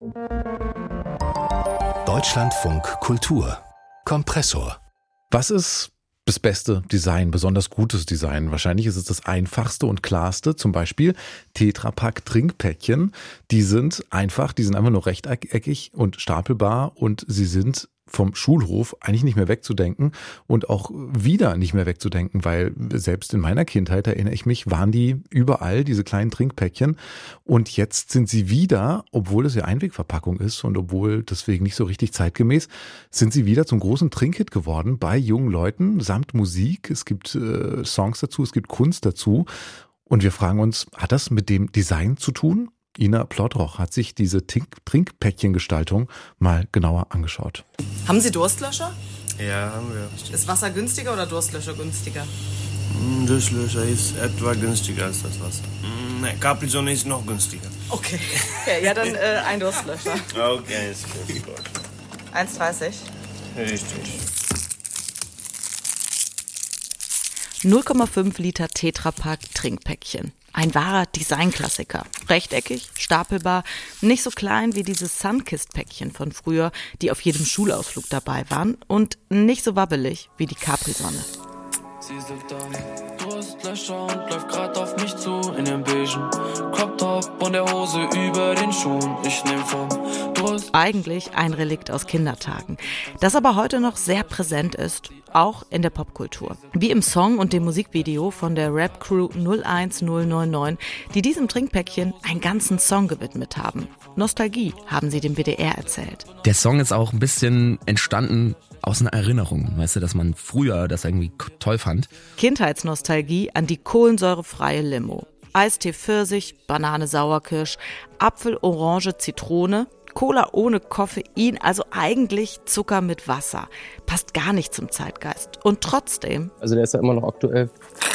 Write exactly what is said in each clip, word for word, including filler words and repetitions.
Deutschlandfunk Kultur Kompressor. Was ist das beste Design, besonders gutes Design? Wahrscheinlich ist es das einfachste und klarste, zum Beispiel Tetra Pak Trinkpäckchen. Die sind einfach, die sind einfach nur rechteckig und stapelbar und sie sind vom Schulhof eigentlich nicht mehr wegzudenken und auch wieder nicht mehr wegzudenken, weil selbst in meiner Kindheit, erinnere ich mich, waren die überall, diese kleinen Trinkpäckchen, und jetzt sind sie wieder, obwohl es ja Einwegverpackung ist und obwohl deswegen nicht so richtig zeitgemäß, sind sie wieder zum großen Trinkhit geworden bei jungen Leuten, samt Musik. Es gibt äh, Songs dazu, es gibt Kunst dazu, und wir fragen uns, hat das mit dem Design zu tun? Ina Plodroch hat sich diese Trinkpäckchengestaltung mal genauer angeschaut. Haben Sie Durstlöscher? Ja, haben wir. Ist Wasser günstiger oder Durstlöscher günstiger? Durstlöscher ist etwa günstiger als das Wasser. Ne, Capri-Sonne ist noch günstiger. Okay, okay, ja dann äh, ein Durstlöscher. Okay, ist gut. eins dreißig. Richtig. null Komma fünf Liter Tetra Pak Trinkpäckchen. Ein wahrer Designklassiker. Rechteckig, stapelbar, nicht so klein wie diese Sunkist-Päckchen von früher, die auf jedem Schulausflug dabei waren, und nicht so wabbelig wie die Capri-Sonne. Sie sitzt da, Durstlöscher und läuft grad auf mich zu, in dem beigen Crop-Top und der Hose über den Schuhen. Ich nehm vom Durst. Eigentlich ein Relikt aus Kindertagen, das aber heute noch sehr präsent ist, auch in der Popkultur. Wie im Song und dem Musikvideo von der Rap-Crew null eins null neun neun, die diesem Trinkpäckchen einen ganzen Song gewidmet haben. Nostalgie, haben sie dem W D R erzählt. Der Song ist auch ein bisschen entstanden aus einer Erinnerung, weißt du, dass man früher das irgendwie toll fand. Kindheitsnostalgie an die kohlensäurefreie Limo. Eistee Pfirsich, Banane Sauerkirsch, Apfel, Orange, Zitrone, Cola ohne Koffein, also eigentlich Zucker mit Wasser. Passt gar nicht zum Zeitgeist. Und trotzdem... Also der ist ja immer noch aktuell.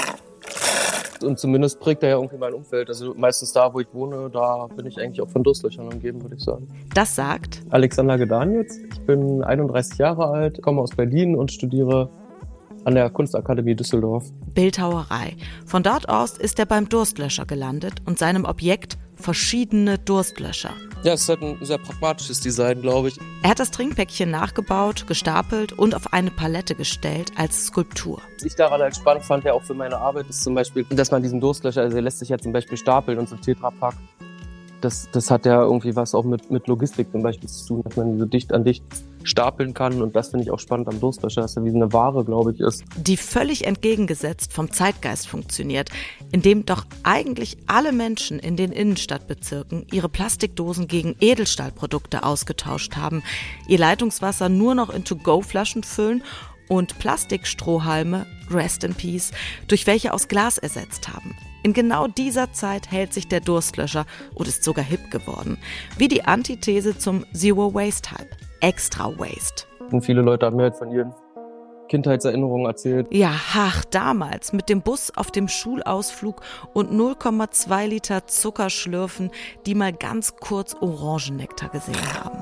Und zumindest prägt er ja irgendwie mein Umfeld. Also meistens da, wo ich wohne, da bin ich eigentlich auch von Durstlöchern umgeben, würde ich sagen. Das sagt Alexander Gedanitz. Ich bin einunddreißig Jahre alt, komme aus Berlin und studiere an der Kunstakademie Düsseldorf. Bildhauerei. Von dort aus ist er beim Durstlöscher gelandet und seinem Objekt verschiedene Durstlöscher. Ja, es ist halt ein sehr pragmatisches Design, glaube ich. Er hat das Trinkpäckchen nachgebaut, gestapelt und auf eine Palette gestellt als Skulptur. Was ich daran halt spannend fand, ja auch für meine Arbeit, ist zum Beispiel, dass man diesen Durstlöscher, also der lässt sich ja zum Beispiel stapeln und so Tetra Pak. Das, das hat ja irgendwie was auch mit, mit Logistik zum Beispiel zu tun, dass man so dicht an dicht stapeln kann, und das finde ich auch spannend am Durstlöscher, dass er wie so eine Ware, glaube ich, ist. Die völlig entgegengesetzt vom Zeitgeist funktioniert, indem doch eigentlich alle Menschen in den Innenstadtbezirken ihre Plastikdosen gegen Edelstahlprodukte ausgetauscht haben, ihr Leitungswasser nur noch in To-Go-Flaschen füllen und Plastikstrohhalme, Rest in Peace, durch welche aus Glas ersetzt haben. In genau dieser Zeit hält sich der Durstlöscher und ist sogar hip geworden. Wie die Antithese zum Zero-Waste-Hype. Extra Waste. Und viele Leute haben mir halt von ihren Kindheitserinnerungen erzählt. Ja, ach, damals mit dem Bus auf dem Schulausflug und null Komma zwei Liter Zuckerschlürfen, die mal ganz kurz Orangennektar gesehen haben.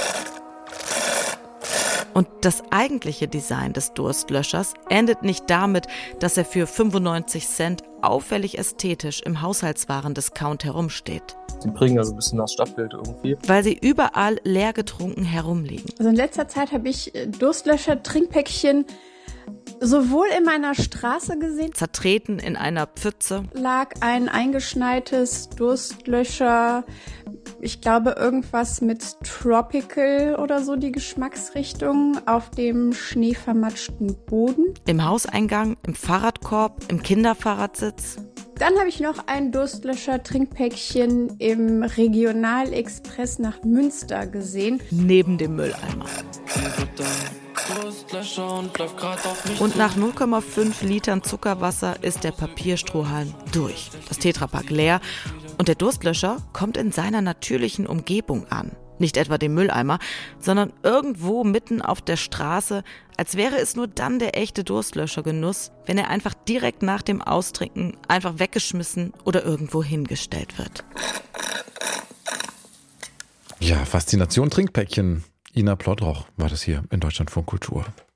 Und das eigentliche Design des Durstlöschers endet nicht damit, dass er für fünfundneunzig Cent auffällig ästhetisch im Haushaltswaren-Discount herumsteht. Sie bringen also ein bisschen das Stadtbild irgendwie. Weil sie überall leer getrunken herumliegen. Also in letzter Zeit habe ich Durstlöscher, Trinkpäckchen sowohl in meiner Straße gesehen. Zertreten in einer Pfütze. Lag ein eingeschneites Durstlöscher, ich glaube irgendwas mit Tropical oder so, die Geschmacksrichtung, auf dem schneevermatschten Boden. Im Hauseingang, im Fahrradkorb, im Kinderfahrradsitz. Dann habe ich noch ein Durstlöscher-Trinkpäckchen im Regionalexpress nach Münster gesehen. Neben dem Mülleimer. Und nach null Komma fünf Litern Zuckerwasser ist der Papierstrohhalm durch. Das Tetra Pak leer. Und der Durstlöscher kommt in seiner natürlichen Umgebung an. Nicht etwa dem Mülleimer, sondern irgendwo mitten auf der Straße, als wäre es nur dann der echte Durstlöschergenuss, wenn er einfach direkt nach dem Austrinken einfach weggeschmissen oder irgendwo hingestellt wird. Ja, Faszination Trinkpäckchen. Ina Plodroch war das hier in Deutschlandfunk Kultur.